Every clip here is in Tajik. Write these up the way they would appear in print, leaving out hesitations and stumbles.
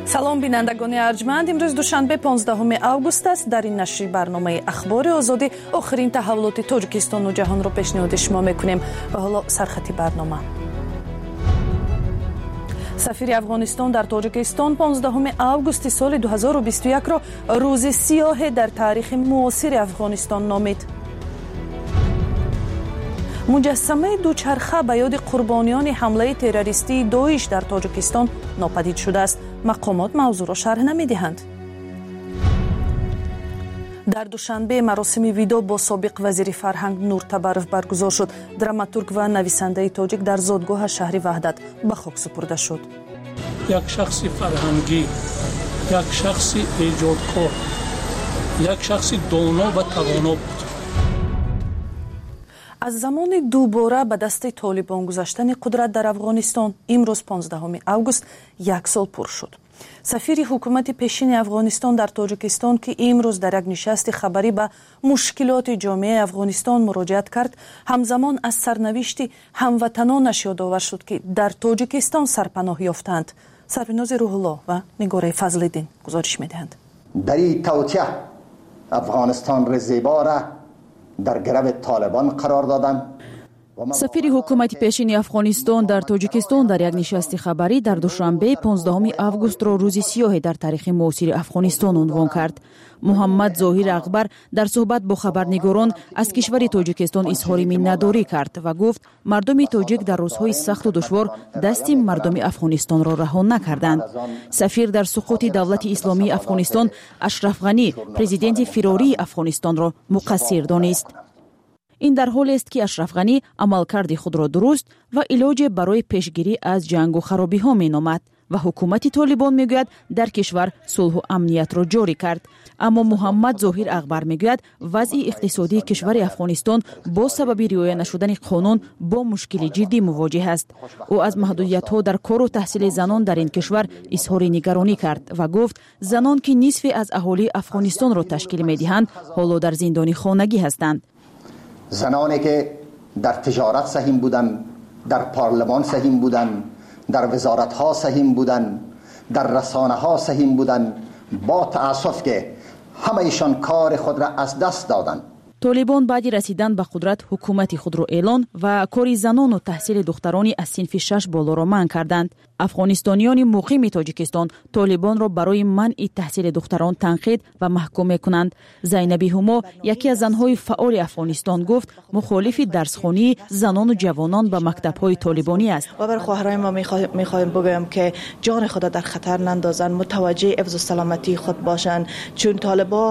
салом бинандагони арҷманд, имрӯз душанбе 15 август аст. дар ин нашри барномаи ахбори озодӣ охирин таҳаввулоти Тоҷикистону ҷаҳонро пешниҳоди шумо мекунем. ва ҳоло сархати барнома. сафири Афғонистон дар Тоҷикистон 15 августи соли 2021-ро рӯзи сиёҳе дар таърихи муосири Афғонистон номид. муҷассамаи дучарха ба ёди қурбониёни ҳамлаи террористии доиш дар Тоҷикистон нопадид шудааст. мақомот мавзӯъро шарҳ намедиҳанд. дар душанбе маросими видо бо собиқ вазири фарҳанг Нуртабаров баргузор шуд. драматург ва нависандаи тоҷик дар зодгоҳа шаҳри ваҳдат ба хок супурда шуд. як шахси фарҳангӣ, як шахси эҷодкор, як шахси доно ва тавоно буд. аз замони дубора ба дасти толибон гузаштани қудрат дар Афғонистон имрӯз 15 август як сол пур шуд. сафири ҳукумати пешини Афғонистон дар Тоҷикистон ки имрӯз дар як нишасти хабарӣ ба мушкилоти ҷомеаи Афғонистон муроҷиат кард, ҳамзамон аз сарнавишти ҳамватанонаш ёдовар шуд ки дар Тоҷикистон сарпаноҳ ёфтанд. сарбинози Рӯҳуллоҳ ва Нигораи Фазлиддин гузориш медиҳанд. дар ин тавтия Афғонистонро зебора дар гираб толибон қарор доданд. сафири ҳукумати пешини Афғонистон дар Тоҷикистон дар як нишасти хабарӣ дар душанбе 15 августро рӯзи сиёҳе дар таърихи муосири Афғонистон унвон кард. Муҳаммад Зоҳир Ақбар дар суҳбат бо хабарнигорон аз кишвари Тоҷикистон изҳори миннатдорӣ кард ва гуфт мардуми тоҷик дар рӯзҳои сахту душвор дасти мардуми Афғонистонро раҳо накарданд. сафир дар суқути давлати исломии Афғонистон Ашраф Ғанӣ президенти фирории Афғонистонро муқассир донист. ин дар ҳоле аст ки Ашраф Ғанӣ амалкарди худро дуруст ва илоҷе барои пешгирӣ аз ҷангу харобиҳо меномад ва ҳукумати Толибон мегӯяд дар кишвар сулҳу амниятро ҷорӣ кард. аммо Муҳаммад Зоҳир Ақбар мегӯяд вазъи иқтисодии кишвари Афғонистон бо сабаби риоя нашудани қонун бо мушкили ҷиддӣ мувоҷиҳ аст. ӯ аз маҳдудиятҳо дар кору таҳсили занон дар ин кишвар изҳори нигаронӣ кард ва гуфт занон ки нисфе аз аҳолии Афғонистонро ташкил медиҳанд ҳоло дар зиндони хонагӣ ҳастанд. زنانی که در تجارت سهیم بودن، در پارلمان سهیم بودن، در وزارت ها سهیم بودن، در رسانه ها سهیم بودن، با تأسف که همه ایشان کار خود را از دست دادن. طالبان баъди расидан ба қудрат ҳукумати худро эълон ва кори занону таҳсили духтарони аз синфи 6 болоро манъ карданд. афғонистониёни муқими Тоҷикистон Толибонро барои манъи таҳсили духтарон танқид ва маҳкум мекунанд. Зайнаби Ҳумо, яке аз занҳои фаъоли Афғонистон, гуфт мухолифи дарсхонии занону ҷавонон ба мактабҳои толибонӣ аст. و بر خواهرای ما میخوایم بگویم که جان خود در خطر نندازند، متوجه حفظ و سلامتی خود باشند، چون طالبا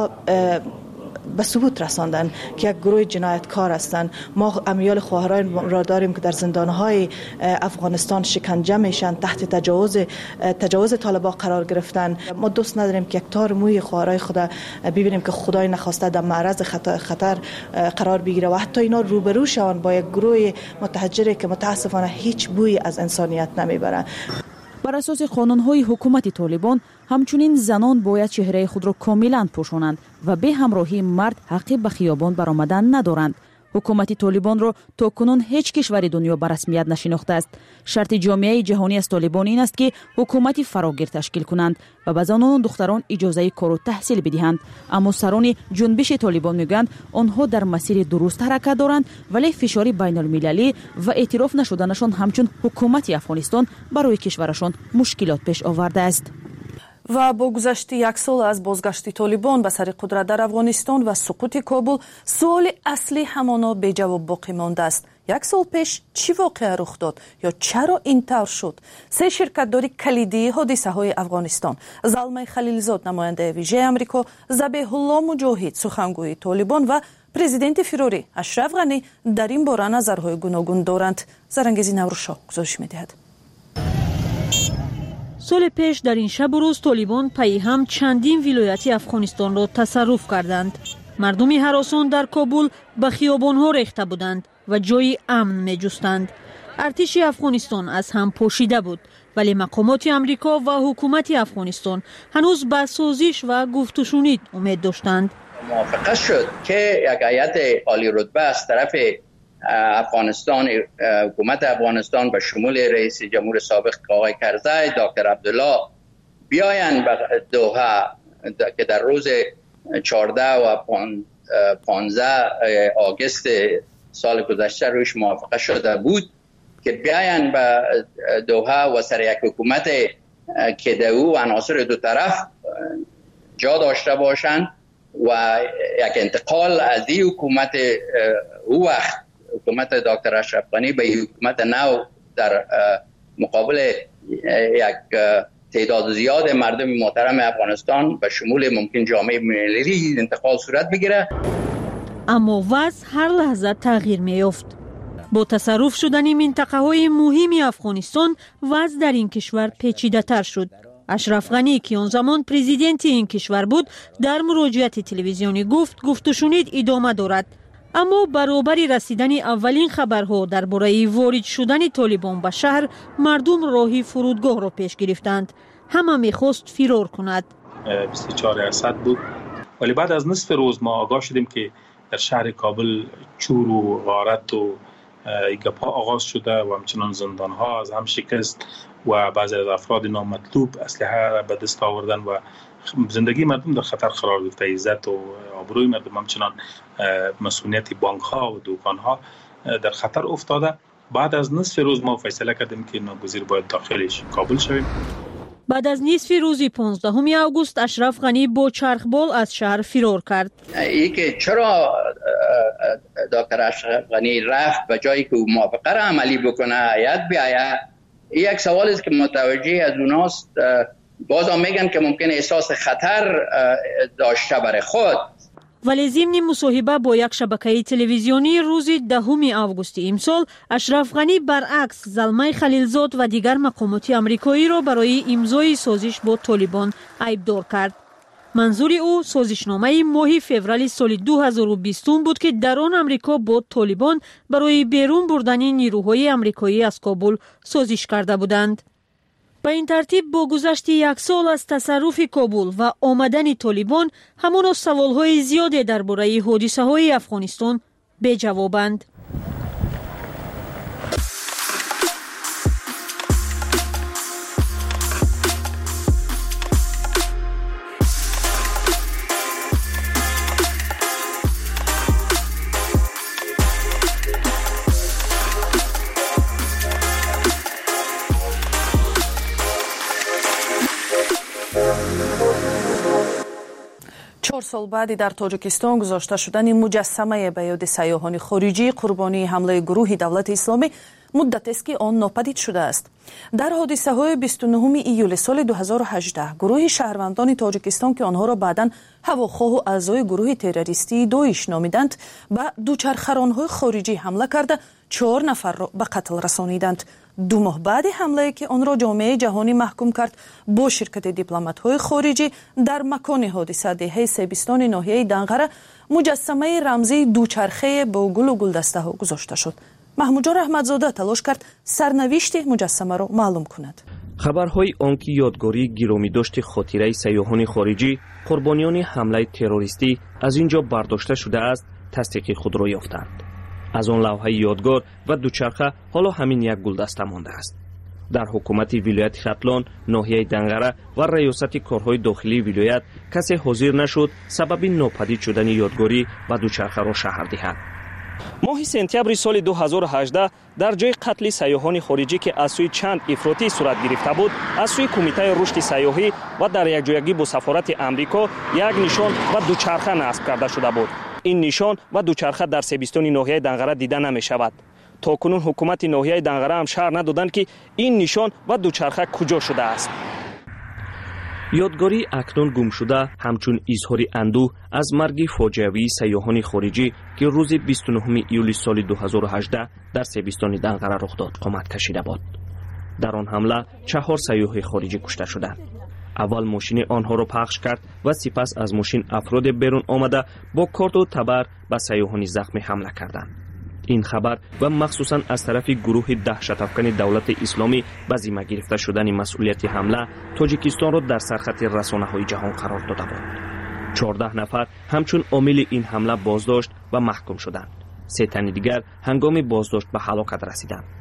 به ثبوت رساندن که یک گروه جنایتکار هستند. ما امیال خواهران را داریم که در زندانهای افغانستان شکنجه میشن، تحت تجاوز طالبان قرار گرفتن. ما دوست نداریم که یک تار موی خواهرای خود ببینیم که خدای نخواسته در معرض خطر قرار بگیره و حتی اینا روبرو شوند با یک گروه متحجری که متاسفانه هیچ بویی از انسانیت نمیبره. بر اساس قانون‌های حکومت طالبان همچنین زنان باید چهره خود را کاملا پوشانند و به همراهی مرد حقی به خیابان برآمدن ندارند. حکومت طالبان را تاکنون هیچ کشور دنیا به رسمیت نشناخته است. شرط جامعه جهانی از طالبان این است که حکومت فراگیر تشکیل کنند و به زنان و دختران اجازه کار و تحصیل بدهند. اما سران جنبش طالبان میگویند آنها در مسیر درست حرکت دارند، ولی فشار بین المللی و اعتراف نشدنشان همچون حکومت افغانستان برای کشورشان مشکلات پیش آورده است. و با گذشت یک سال از بازگشت طالبان به سر قدرت در افغانستان و سقوط کابل، سوال اصلی همانا به جواب باقی مانده است. یک سال پیش چی واقعه رخ داد یا چرا این طور شد؟ سه شرکت‌داری کلیدی حادثه های افغانستان، زلمه خلیلزاد نماینده ویژه آمریکا، ذبیح الله مجاهد سخنگوی طالبان و پرزیدنت فیروری اشرف غنی در این باره نظرهای گوناگون دارند. زرنگیزی نوروشا گزارش می‌دهد. سال پیش در این شب و روز طالبان پی هم چندین ولایتی افغانستان را تصرف کردند. مردمی هراسان در کابل به خیابان‌ها ریخته بودند و جای امن می‌جستند. ارتش افغانستان از هم پوشیده بود، ولی مقامات امریکا و حکومت افغانستان هنوز به سازش و گفت و شنید امید داشتند. موافقه شد که یک هیئت عالی رتبه از طرف افغانستان، حکومت افغانستان به شمول رئیس جمهور سابق آقای کرزی، دکتر عبدالله بیاین به دوحه که در روز 14 و 15 آگوست سال گذشته روش موافقه شده بود که بیاین به دوحه و سر یک حکومت که در او عناصر دو طرف جا داشته باشند و یک انتقال از این حکومت او وقت حکومت دکتر اشرف غنی به حکومت نو در مقابل یک تعداد زیاد مردم محترم افغانستان به شمول ممکن جامعه ملی انتقال صورت بگیره. اما وضع هر لحظه تغییر می‌یافت. با تصرف شدن منطقه‌های مهم افغانستان وضع در این کشور پیچیده‌تر شد. اشرف غنی که آن زمان پرزیدنت این کشور بود در مراجعه تلویزیونی گفت و شنید ادامه دارد. اما برابر رسیدن اولین خبرها درباره وارد شدن طالبان به شهر مردم راه فرودگاه را پیش گرفتند. همه می‌خواست فرار کند. 24 اسد بود ولی بعد از نصف روز ما آگاه شدیم که در شهر کابل چور و غارت و گپا آغاز شده و همچنان زندان‌ها از هم شکست و بعضی از افراد نامطلوب اسلحه را به دست آوردن و زندگی مردم در خطر قرار گرفته. عزت و آبروی مردم همچنان مسئولیت بانک‌ها و دکان‌ها در خطر افتاده. بعد از نصف روز ما فیصله کردیم که ناگزیر باید داخلش کابل شویم. بعد از نصف روز 15 آگوست اشرف غنی با چرخبال از شهر فرار کرد. ای که چرا دکتر اشرف غنی رفت به جایی که موافقه را عملی بکنه یاد بیاید، یک سوال است که متوجه از اوناست. بازم میگن که ممکن احساس خطر داشته برای خود. ولی ضمن مصاحبه با یک شبکه تلویزیونی روز 10 آگوست امسال اشرف غنی برعکس زلمه خلیلزاد و دیگر مقامات آمریکایی را برای امضای سازش با طالبان عیبدار کرد. منظور او سازشنامه ماه فوریه سال 2020 بود که در آن آمریکا با طالبان برای بیرون بردن نیروهای آمریکایی از کابل سازش کرده بودند. به این ترتیب با گذشت یک سال از تصرف کابل و آمدن طالبان همان سوالهای زیادی درباره حادثه‌های افغانستان بی جوابند. سال بعدی در تاجیکستان گذاشته شدن مجسمه به یاد سیاحان خارجی قربانی حمله گروه دولت اسلامی مدت است که آن ناپدید شده است. در حادثه های 29 ایول سال 2018 گروه شهروندان تاجیکستان که آنها را بعداً هواخواه و اعضای گروه تروریستی داعش نامیدند به دوچرخه‌ران‌های خارجی حمله کرده 4 نفر را به قتل رسانیدند. 2 ماه بعد حمله که آن را جامعه جهانی محکوم کرد با شرکت دیپلمات‌های خارجی در مکان حادثه دهه سیبستان ناحیه دنقره مجسمه رمزی دوچرخه با گل و گلدسته ها گذاشته شد. محمود رحمتزاده تلاش کرد سرنوشت مجسمه را معلوم کند. خبرهای آنکه یادگاری گرامی داشت خاطره سیاحان خارجی قربانیان حمله تروریستی از اینجا برداشته شده است تصدیق خود را یافتند. از آن لوحه یادگار و دوچرخه حالا همین یک گلدسته مانده است. در حکومت ولایت ختلان، ناحیه دنقره و ریاست کارهای داخلی ولایت کسی حاضر نشد سبب ناپدید شدن یادگاری و دوچرخه را شهر دهد. ماه سپتامبر سال 2018 در جای قتل سیاحان خارجی که از سوی چند افراطی صورت گرفته بود، از سوی کمیته رشد سیاحی و در یکجایگی با سفارت امریکا یک نشان و دوچرخه نصب کرده شده بود. این نشان و دوچرخه در سیبستان ناحیه دنقره دیده نمی شود. تا کنون حکومت ناحیه دنقره هم شرح ندادند که این نشان و دوچرخه کجا شده است. یادگاری اکنون گم شده همچون اظهار اندوه از مرگ فاجعه‌ای سیاحان خارجی که روز 29 ایول سال 2018 در سیبستان دنقره رخ داد قامت کشیده بود. در آن حمله 4 سیاح خارجی کشته شدند. اول ماشین آنها را پخش کرد و سپس از ماشین افراد بیرون آمده با کارت و تبر به سیاحان زخمی حمله کردند. این خبر و مخصوصا از طرف گروه دهشت افکن دولت اسلامی به ذمه گرفته شدن مسئولیت حمله تاجیکستان را در سرخط رسانه‌های جهان قرار داده بود. 14 نفر همچون عامل این حمله بازداشت و محکوم شدند. 3 تن دیگر هنگام بازداشت به هلاکت رسیدند.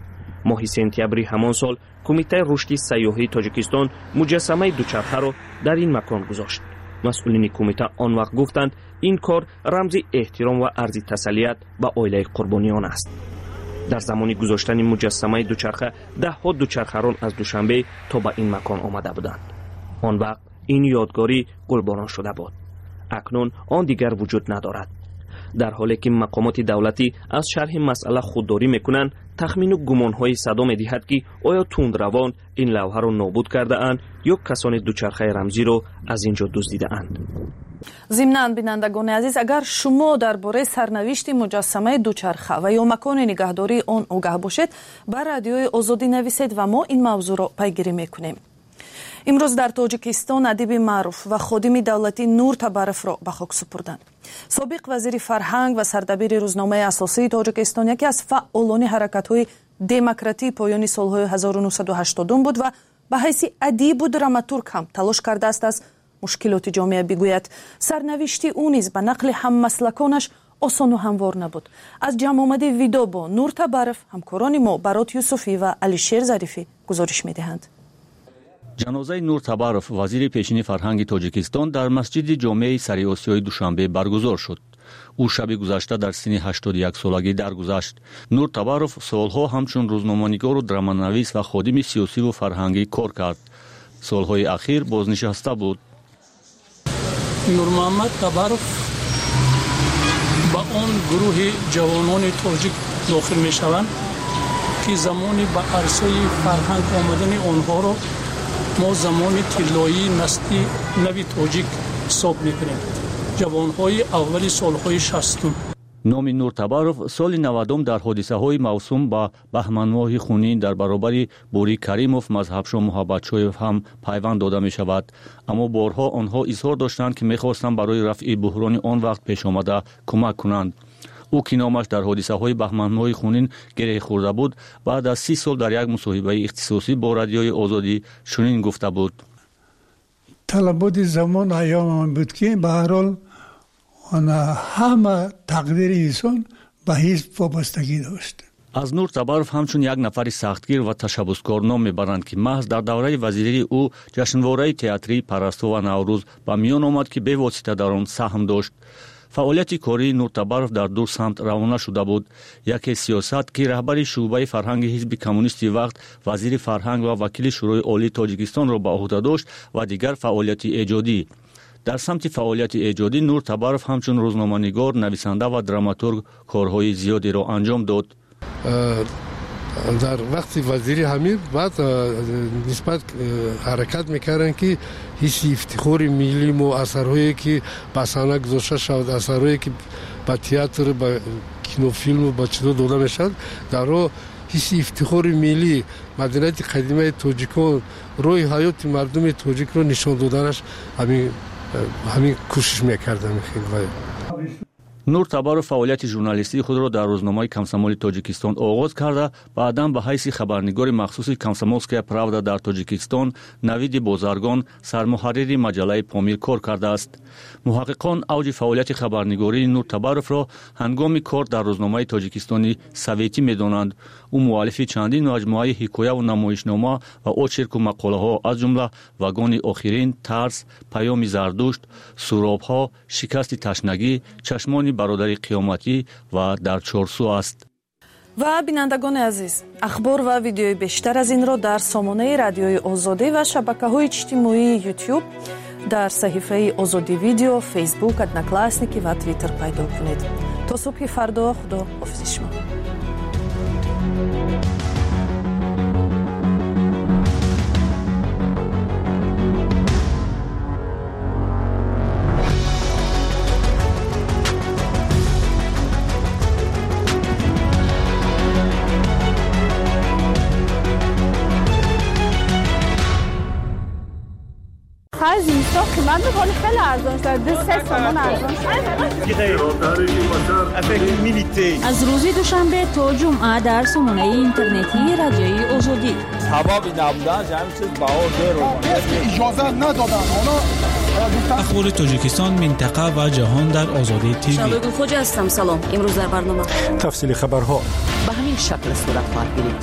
ماه سپتامبر همان سال کمیته رشد سیاحی تاجیکستان مجسمه دوچرخه را در این مکان گذاشت. مسئولین کمیته آن وقت گفتند این کار رمز احترام و عرض تسلیت به عائله قربانیان است. در زمان گذاشتن مجسمه دوچرخه ده‌ها دوچرخه‌ران از دوشنبه تا به این مکان آمده بودند. آن وقت این یادگاری قربانان شده بود. اکنون آن دیگر وجود ندارد. در حالی که مقامات دولتی از شرح مسئله خودداری میکنند، تخمین و گمان‌های صدا می‌دهد که آیا تندروان این لوحه را نابود کرده اند یا کسان دوچرخه رمزی را از اینجا دزدیده اند. ضمناً بینندگان عزیز، اگر شما درباره سرنوشت مجسمه دوچرخه و یا مکان نگهداری آن آگاه باشید، بر رادیوی آزادی نویسید و ما این موضوع را پیگیری میکنیم. امروز در تاجیکستان ادیب معروف و خادم دولتی نور تبارف را به خاک سپردند. سابق وزیر فرهنگ و سردبیر روزنامه اساسی تاجیکستان یکی از فعالان حرکت‌های دموکراتی پایان سال‌های 1980 بود و به حیث ادیب و دراماتورگ هم تلاش کرده است از مشکلات جامعه بگوید. سرنوشت او نیز به نقل هممسلکانش آسان و هموار نبود. از جمع آمده ویدیو با نور تبارف همکاران ما برات یوسفی و علیشیر ظریفی گزارش می‌دهند. جنازه نور تبارف وزیر پیشین فرهنگ تاجیکستان در مسجد جامع سری آسیای دوشنبه برگزار شد. او شب گذشته در سن 81 سالگی درگذشت. نور تبارف سالها همچون روزنامه‌نگار و درامانویس و خادم سیاسی و فرهنگی کار کرد. سالهای اخیر بازنشسته بود. نور محمد تبارف با آن گروه جوانان تاجیک داخل می شوند که زمانی به عرصه فرهنگ آمدن آنها را ما زمان طلایی نسل نوی تاجیک حساب می‌کنیم. جوانهای اول سالهای 60. نام نور تبارف سال 90 در حادثه‌های موسوم به بهمن ماه خونین در برابر بوری کریموف مذهبشو محبتشویف هم پیوند داده می شود. اما بارها آنها اظهار داشتند که می‌خواستند برای رفع بحران آن وقت پیش آمده کمک کنند. او که نامش در حادثه‌های بهمن ماه خونین گره خورده بود، بعد از 30 سال در یک مصاحبه اختصاصی با رادیوی آزادی چنین گفته بود: طلبات زمان ایام بود که به هر حال همه تقدیر انسان به حزب وابستگی داشت. از نور تبارف همچون یک نفر سختگیر و تشبثکار نام میبرند که محض در دوره وزیری او جشنواره تئاتری پرستو و نوروز به میان آمد که به واسطه در آن سهم داشت. فعالیت کاری نور تبارف در دو سمت روانه شده بود. یکی سیاست که رهبر شعبه فرهنگ حزب کمونیستی وقت وزیر فرهنگ و وکیل شورای عالی تاجیکستان را به عهده داشت و دیگر فعالیت ایجادی. در سمت فعالیت ایجادی نور تبارف همچون روزنامه‌نگار، نویسنده و دراماتورگ کارهای زیادی را انجام داد. در وقت وزیری حمید بعد نسبت حرکت میکردن که هیچ افتخار ملی و اثرهایی که بسانه گذاشته شد، اثرهایی که با تئاتر، با کینوفیلم و با چیزا داده میشد، در رو هیچ افتخار ملی مدنیت قدیمه تاجیکان روی حیات مردم تاجیک رو نشان دادنش همین کوشش میکردن. نور تبارف فعالیت ژورنالیستی خود را در روزنامه کمسمال تاجیکستان آغاز کرده، بعداً به حیث خبرنگار مخصوص کمسمولسکیا پراودا در تاجیکستان نوید بازرگان سرمحرر مجله پامیر کار کرده است. محققان اوج فعالیت خبرنگاری نور تبارف را هنگام کار در روزنامه تاجیکستانی سویتی می‌دانند. او مؤلف چندین مجموعه حکایه و نمایشنامه و اوچرک و مقاله‌ها از جمله واگن آخرین، ترس، پیام زردشت، سراب‌ها، شکست تشنگی، چشمان برادر قیامتی و در چارسو است. و بینندگان عزیز، اخبار و ویدیوی بیشتر از این را در سامانه رادیوی آزادی و شبکه‌های اجتماعی یوتیوب، در صحیفه آزادی ویدیو، فیسبوک، ادناکلاسنیکی و توییتر پیدا کنید. تا صبح فردا، خدا حافظ شما. از اینستا قیمت میکنه خیلی ارزان شد، 2-3 تومان ارزان شد. از روز دوشنبه تا جمعه در سامانه اینترنتی رادیوی آزادی. سبب نبودن همین چیز بها زیر اجازه ندادن. اخبار تاجیکستان، منطقه و جهان در آزادی تیوی. شبگون خوجا هستم. سلام. امروز در برنامه تفصیل خبرها به همین شکل صورت خواهد گرفت.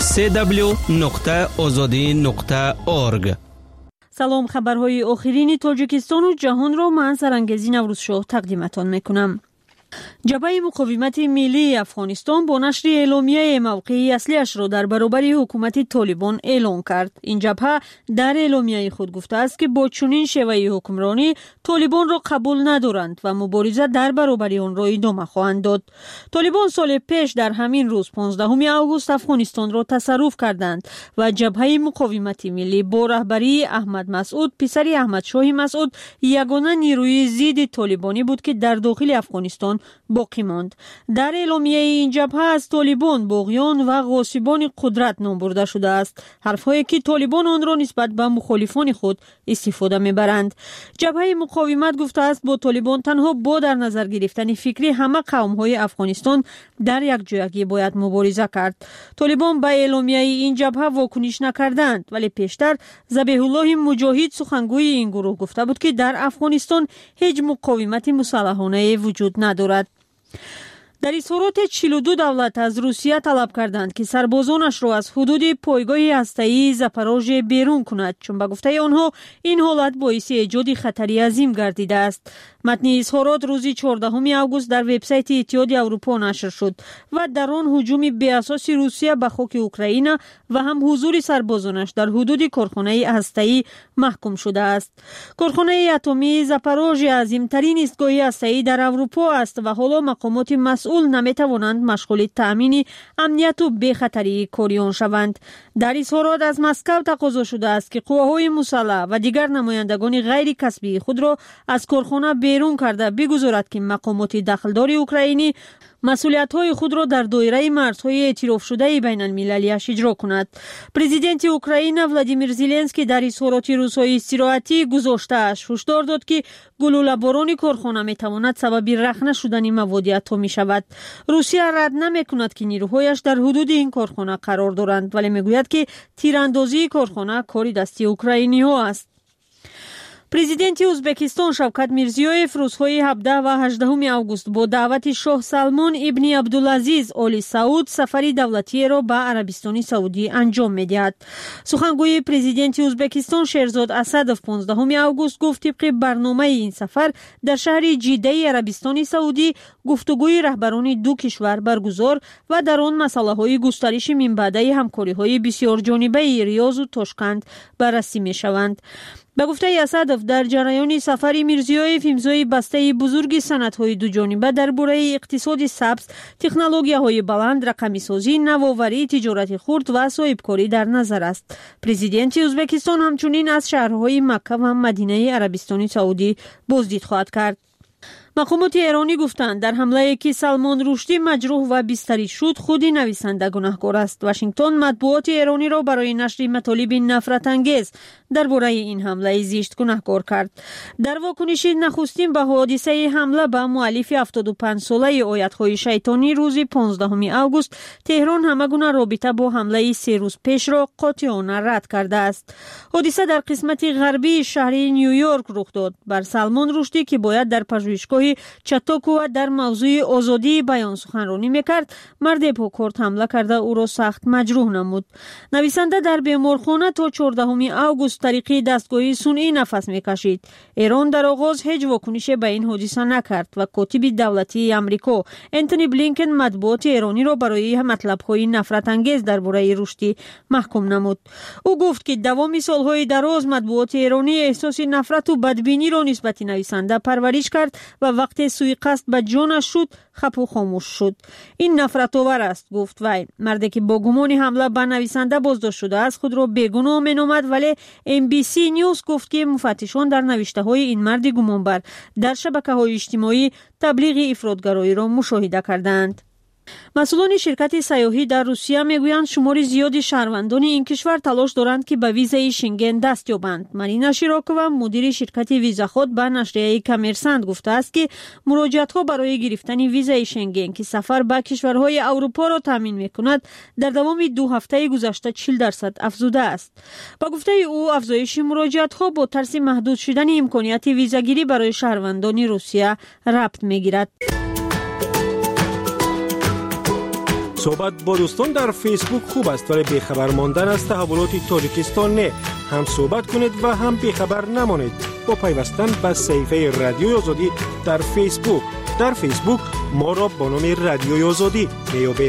www.azadi.org. سلام. خبرهای آخرین تاجیکستان و جهان را من سرانگزی نوروزشاه تقدیمتان میکنم. جبهه مقاومت ملی افغانستان با نشر اعلامیه موقعی اصلیش را در برابر حکومت طالبان اعلام کرد. این جبهه در اعلامیه خود گفته است که با چنین شیوه حکمرانی طالبان را قبول ندارند و مبارزه در برابر آن را ادامه خواهند داد. طالبان سال پیش در همین روز 15 آگوست افغانستان را تصرف کردند و جبهه مقاومت ملی با رهبری احمد مسعود پسر احمد شاه مسعود یگانه نیروی ضد طالبانی بود که در داخل افغانستان باقی ماند. در اعلامیه این جبهه از طالبان باغیان و غاصبان قدرت نام برده شده است، حرفهایی که طالبان آن را نسبت به مخالفان خود استفاده میبرند. جبهه مقاومت گفته است با طالبان تنها با در نظر گرفتن فکری همه قوم‌های افغانستان در یک جایگی باید مبارزه کرد. طالبان به اعلامیه این جبهه واکنش نکردند، ولی پیشتر ذبیح الله مجاهد سخنگوی این گروه گفته بود که در افغانستان هیچ مقاومت مسلحانه وجود ندارد. در اظهارات 42 دولت از روسیه طلب کردند که سربازانش را از حدود پایگاه هسته‌ای زاپاروژه بیرون کند، چون به گفته آنها این حالت باعث ایجاد خطری عظیم گردیده است. متن اظهارات روز 14 آگوست در وبسایت اتحاد اروپا نشر شد و در آن هجوم بی اساس روسیه به خاک اوکراین و هم حضور سربازانش در حدود کارخانه هسته‌ای محکوم شده است. کارخانه اتمی زاپاروژه عظیم‌ترین ایستگاه هسته‌ای در اروپا است و حالا مقامات مسئول نمیتوانند مشغول تأمین امنیت و بی‌خطری کاریان شوند. در اظهارات از مسکو تقاضا شده است که قواهای مسلح و دیگر نمایندگان غیر کسبی خود را از کارخانه بیرون کرده بگذارد که مقامات دخلدار اوکراینی مسئولیت‌های خود را در دایره مرزهای اعتراف شده بین المللی‌اش اجرا کند. پرزیدنت اوکراین ولادیمیر زلنسکی در اظهارات روزهای استراحتی گذاشته‌اش هشدار داد که گلوله‌باران کارخانه می‌تواند سبب رخنه شدن مواد اتمی شود. روسیه رد نمی‌کند که نیروهایش در حدود این کارخانه قرار دارند، ولی می‌گوید که تیراندازی کارخانه کاری دستی اوکراینی‌ها است. پرزیدنت ازبکستان شوکت میرزیویف روزهای 17 و 18 آگوست با دعوت شاه سلمان ابن عبدالعزیز آل سعود سفری دولتی را به عربستان سعودی انجام می‌دهد. سخنگوی پرزیدنت ازبکستان شهرزاد اسدوف 15 آگوست گفت طبق برنامه این سفر در شهر جده عربستان سعودی گفتگوی رهبران دو کشور برگزار و در آن مسائل گسترش منبعی همکاری‌های بسیار جانبه ریاض و تاشکند بررسی می‌شوند. به گفته اسدوف در جریان سفر میرزیویف امضای بسته بزرگ سندهای دو جانبه درباره اقتصاد سبز، تکنولوژی‌های بلند، رقمی‌سازی، نوآوری، تجارت خرد و صاحبکاری در نظر است. پرزیدنت ازبکستان همچنین از شهرهای مکه و مدینه عربستان سعودی بازدید خواهد کرد. مقامات ایرانی گفتند در حمله که سلمان رشدی مجروح و بستری شد خود نویسنده گناهکار است. واشنگتن مطبوعات ایرانی را برای نشر مطالب نفرت انگیز درباره این حمله زشت گناهکار کرد. در واکنش نخستین به حادثه حمله به مؤلف 75 ساله آیت‌های شیطانی روز 15 آگوست، تهران همه گونه رابطه با حمله 3 روز پیش را قاطعانه رد کرده است. حادثه در قسمت غربی شهر نیویورک رخ داد. بر سلمان رشدی که باید در پژوهشگاه چاتوکو در موضوع آزادی بیان سخنرانی میکرد، مرد پاکارد حمله کرده او را سخت مجروح نمود. نویسنده در بیمارخانه تا 14 آگوست طریق دستگاه صنعی نفس میکشید. ایران در آغاز هیچ واکنشی به این حادثه نکرد و کاتب دولتی آمریکا انتونی بلینکن مطبوعات ایرانی را برای مطلب‌های نفرت انگیز درباره رشدی محکوم نمود. او گفت که دوام سالهای دراز مطبوعات ایرانی احساس نفرت و بدبینی را نسبت نویسنده پرورش کرد و وقتی سوءقصد به جانش شد خپ و خاموش شد. این نفرت آور است، گفت وی. مردی که با گمان حمله به نویسنده بازداشت شده است خود را بیگناه مینامد، ولی MBC نیوز گفت که مفتشان در نوشته های این مرد گمانبر در شبکه‌های اجتماعی تبلیغ افراطگرایی را مشاهده کردند. مسئولان شرکت سیاحی در روسیه میگویند شمار زیادی شهروندان این کشور تلاش دارند که به ویزای شنگن دست یابند. مارینا شیراکووا مدیر شرکت ویزا خود به نشریه کامرسانت گفته است که مراجعت‌ها برای گرفتن ویزای شنگن که سفر به کشورهای اروپا را تامین می‌کند در دوام 2 هفته گذشته 40% افزوده است. با گفته او افزایش مراجعت‌ها با ترس محدود شدن امکانیت ویزاگیری برای شهروندان روسیه ربط می‌گیرد. صحبت با دوستان در فیسبوک خوب است ولی بیخبر ماندن از تحولات تاجیکستان نه. هم صحبت کنید و هم بیخبر نمانید با پیوستن به صفحه رادیوی آزادی در فیسبوک. در فیسبوک ما را با نام رادیوی آزادی میابید.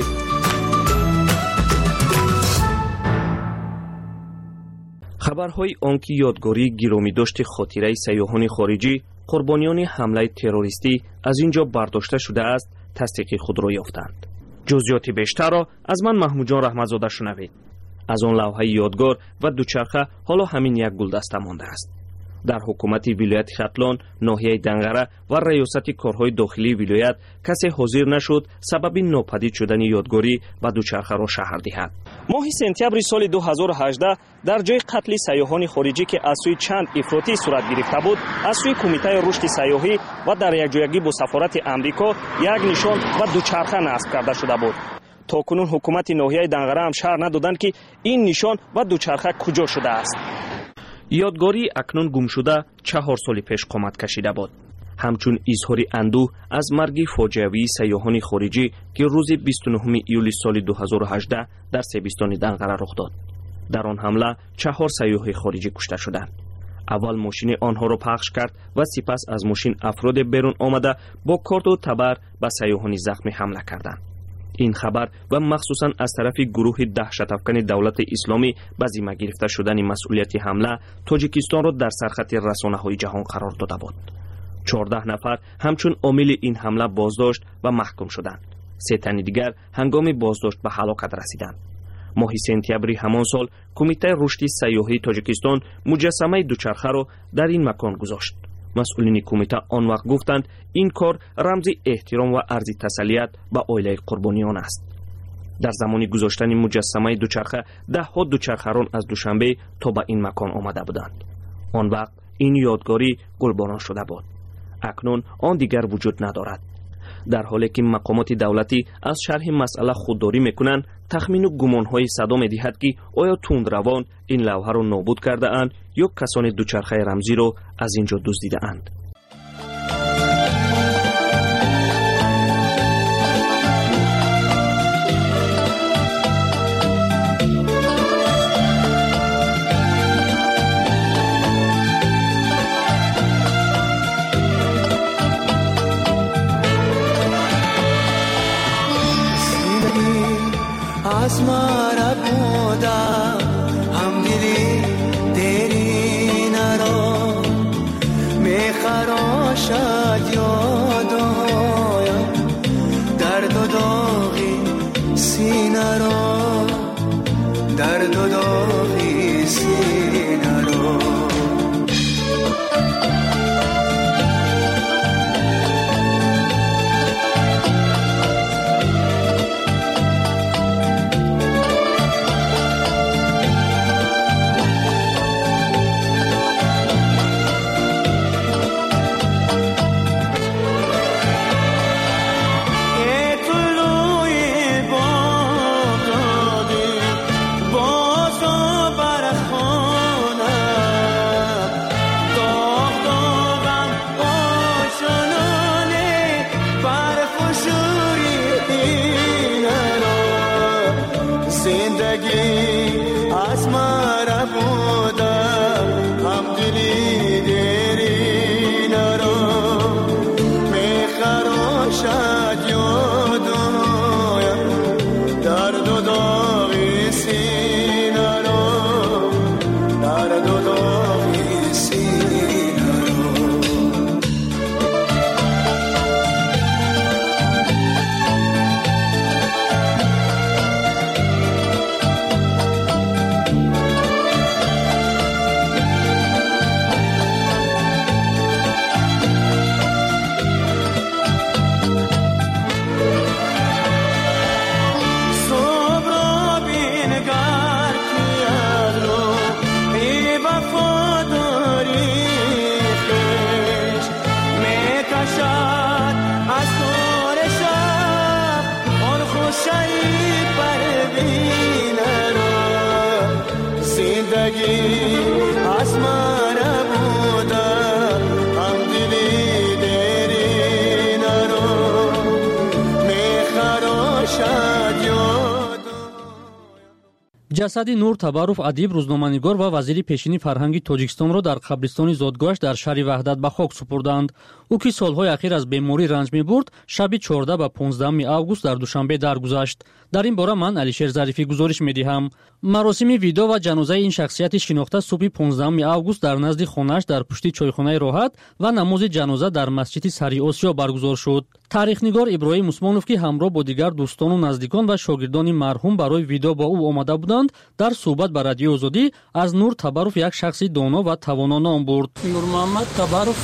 خبرهای آنکه یادگاری گرامی داشت خاطره سیاحان خارجی قربانیان حمله تروریستی از اینجا برداشته شده است تصدیق خود را یافتند. جزئیات بیشتر را از من محمود جان رحمتزاده شنوید. از آن لوحه یادگار و دوچرخه حالا همین یک گلدسته مانده است. در حکومت ولایت ختلان، ناحیه دنگره و ریاست کارهای داخلی ولایت کسی حاضر نشد سبب ناپدید شدن یادگاری و دوچرخه را شهر دهد. ماه سپتامبر سال 2018 در جای قتل سیاحان خارجی که از سوی چند افراطی صورت گرفته بود، از سوی کمیته رشد سیاحی و در یکجایگی با سفارت امریکا یک نشان و دوچرخه نصب کرده شده بود. تا کنون حکومت ناحیه دنگره هم شهر ندادند که این نشان و دوچرخه کجا شده است. یادگاری اکنون گم شده 4 سال پیش قامت کشیده بود. همچون اظهار اندوه از مرگ فاجعه‌ای سیاحان خارجی که روز 29 ایول سال 2018 در سیبستان دنگره رخ داد. در آن حمله 4 سیاح خارجی کشته شدند. اول ماشین آنها را پخش کرد و سپس از ماشین افراد بیرون آمده با کارت و تبر به سیاحان زخمی حمله کردند. این خبر و مخصوصا از طرف گروه دهشت افکن دولت اسلامی به ذمه گرفته شدن مسئولیت حمله تاجیکستان را در سرخط رسانه‌های جهان قرار داده بود. 14 نفر همچون عامل این حمله بازداشت و محکوم شدند. 3 تن دیگر هنگام بازداشت به هلاکت رسیدند. ماه سپتامبر همان سال کمیته رشد سیاحی تاجیکستان مجسمه دوچرخه را در این مکان گذاشت. مسئولین کمیته آن وقت گفتند این کار رمز احترام و عرض تسلیت به عائله قربانیان است. در زمان گذاشتن مجسمه دوچرخه 10 دوچرخه‌ران از دوشنبه تا به این مکان آمده بودند. آن وقت این یادگاری گلباران شده بود. اکنون آن دیگر وجود ندارد. در حالی که مقامات دولتی از شرح مسئله خودداری میکنند، تخمین و گمانهای صدا میدهد که آیا تندروان این لوحه را نابود کرده اند یا کسان دوچرخه رمزی را از اینجا دزدیده اند. आसमां बूंदा हम दिली तेरी नरो मैं زندگی از من بوده هم دلی دیری نرو میخراشد یاد. ҷасади Нур Табаров адиб, рӯзноманигор ва вазири пешини фарҳанги Тоҷикистонро дар қабристони зодгоҳаш дар шаҳри Ваҳдат ба хок супурданд. ӯ ки солҳои ахир аз беморӣ ранҷ мебурд, шаби 14 ба 15 август дар Душанбе даргузашт. дар ин бора ман Алишер Зарифӣ гузориш медиҳам. маросими видо ва ҷанозаи ин шахсияти шинохта субҳи 15 август дар назди хонааш дар пушти чойхонаи Роҳат ва намози ҷаноза дар масҷиди Сари Осиё баргузор шуд. таърихнигор Иброҳим Усмонов, ки ҳамроҳ бо дигар дӯстону наздикон ва шогирдони марҳум барои видо бо ӯ омада буданд, дар суҳбат ба Радиои Озодӣ аз Нур Табаров як шахси доно ва тавоно ном бурд. Нурмуҳаммад Табаров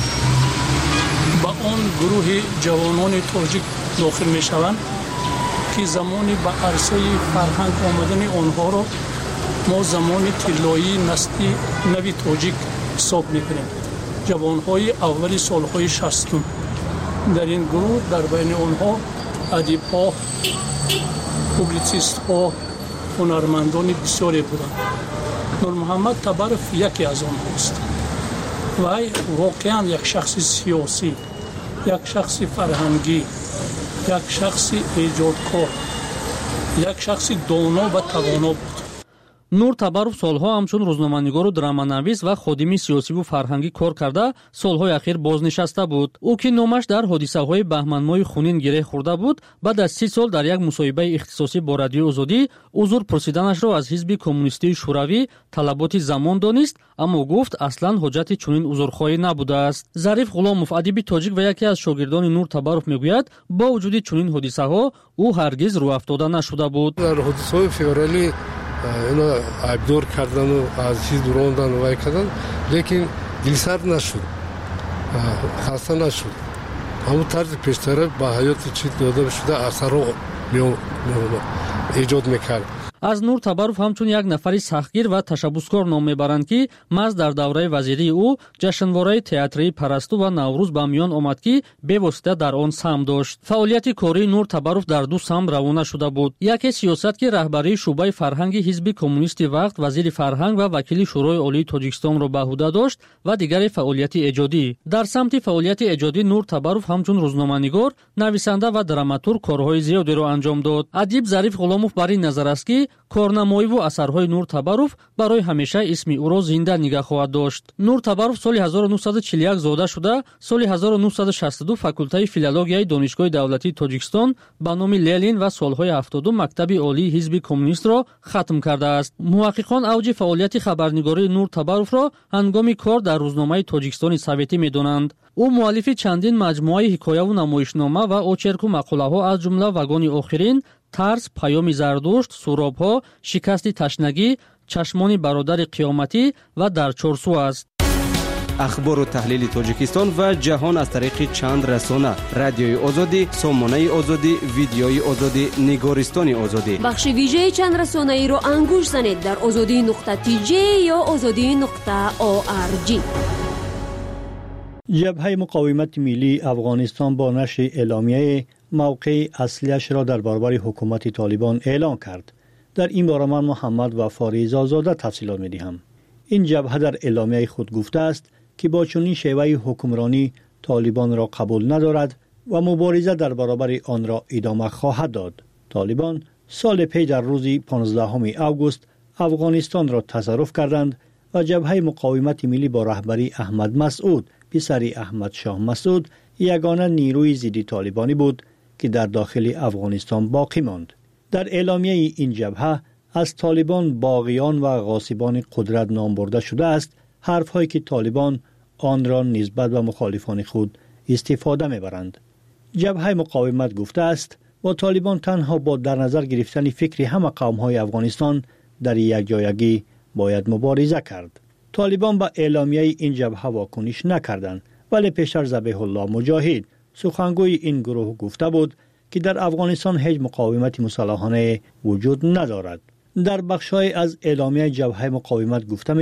ба он гурӯҳи ҷавонони тоҷик дохил мешаванд, ки замони ба арсаи фарҳанг омадани онҳоро мо замони тиллоии насли нави тоҷик ҳисоб мекунем. ҷавонҳои аввали солҳои 60. дар ин гурӯҳ дар байни онҳо адибҳо, публitsистҳо, ҳунармандони бисёре буданд. Нурмуҳаммад Табаров яке аз онҳост. вай воқеан як шахси сиёсӣ, як шахси фарҳангӣ, як шахси эҷодкор, як шахси доно ва тавоно буд. Нур Табаров солҳо ҳамчун рӯзноманигору драманавис ва ходими сиёсиву фарҳангӣ кор карда, солҳои ахир бознишаста буд. ӯ ки номаш дар ҳодисаҳои баҳманмоҳи хунин гиреҳ хӯрда буд, баъд аз 30 сол дар як мусоҳибаи ихтисосӣ бо Радиои Озодӣ узр пурсиданашро аз ҳизби коммунистии шӯравӣ талаботи замон донист, аммо гуфт аслан ҳоҷати чунин узрхоҳӣ набудааст. Зариф Ғуломов, адиби тоҷик ва яке аз шогирдони Нур Табаров мегӯяд, бо вуҷуди чунин ҳодисаҳо ӯ ҳаргиз рӯафтода нашуда буд. дар ҳодисаҳои февралӣ اینا عیبدار کردن و از چیز راندن و کردن، لیکن دلسرد نشد، خسته نشد. همون طرز پیشتره با حیات چیز داده شده اثر رو ایجاد میکرد. аз Нур Табаров ҳамчун як нафари сахтгир ва ташаббускор ном мебаранд, ки маҳз дар давраи вазирии ӯ ҷашнвораи театрии Парасту ва Наврӯз ба миён омад, ки бевосита дар он саҳм дошт. фаъолияти кории Нур Табаров дар ду саҳм равона шуда буд. яке сиёсат, ки раҳбарии шуъбаи фарҳанги ҳизби коммунисти вақт, вазири фарҳанг ва вакили шӯрои олии Тоҷикистонро ба ӯҳда дошт, ва дигаре фаъолияти эҷодӣ. дар самти фаъолияти эҷодӣ Нур Табаров ҳамчун рӯзноманигор, нависанда ва драматург корҳои зиёдеро анҷом дод. адиб Зариф Ғуломов бар ин назар аст, ки корнамоиву асарҳои Нур Табаров барои ҳамеша исми ӯро зинда нигоҳ хоҳад дошт. Нур Табаров соли 1941 зода шуда, соли 1962 факултаи филологияи Донишгоҳи давлатии Тоҷикистон ба номи Ленин ва солҳои 70 мактаби олии ҳизби коммунистро хатм кардааст. муҳаққиқон авҷи фаъолияти хабарнигории Нур Табаровро ҳангоми кор дар рӯзномаи Тоҷикистони Советӣ медонанд. ӯ муаллифи чандин маҷмӯаи ҳикояву намоишнома ва очерку мақолаҳо, аз ҷумла Вагони охирин, Тарс, Паёми Зардушт, Суробҳо, Шикасти ташнагӣ, Чашмони бародари қиёматӣ ва Дар чорсу аст. ахбору таҳлили Тоҷикистон ва ҷаҳон аз тариқи чанд расона: Радиои Озодӣ, Сомонаи Озодӣ, Видеои Озодӣ, Нигористони Озодӣ. бахши вижеи чанд расонаиро ангӯш занед дар озодӣ.tj ё озодӣ.org. ҷабҳаи муқовимати миллии Афғонистон бо нашри эъломияе мавқеи аслияш ро дар баробари ҳукумати Толибон эълон кард. дар ин бора ман Муҳаммад Вафории Зозода тафсилот медиҳам. ин ҷабҳа дар эъломияи худ гуфтааст, ки бо чунин шеваи ҳукмронӣ Толибонро қабул надорад ва мубориза дар баробари онро идома хоҳад дод. Толибон соли пеш дар рӯзи 15 август Афғонистонро тасарруф карданд ва ҷабҳаи муқовимати миллӣ бо раҳбари Аҳмад Масъуд, писари Аҳмад Шоҳ Масъуд, ягона нирӯи зидди Толибонӣ буд, ки дар дохили Афғонистон боқӣ монд. дар эъломияи ин ҷабҳа аз Толибон боғиён ва ғосибони қудрат ном бурда шудааст, ҳарфҳое ки Толибон онро нисбат ба мухолифони худ истифода мебаранд. ҷабҳаи муқовимат гуфтааст, бо Толибон танҳо бо дар назар гирифтани фикри ҳама қавмҳои Афғонистон дар якҷоягӣ бояд мубориза кард. Толибон ба эъломияи ин ҷабҳа вокуниш накарданд, вале пештар Забиҳуллоҳ Муҷоҳид, сухангӯи ин гурӯҳ гуфта буд, ки дар Афғонистон ҳеҷ муқовимати мусаллаҳонае вуҷуд надорад. дар бахшҳое аз эъломияи ҷабҳаи муқовимат гуфта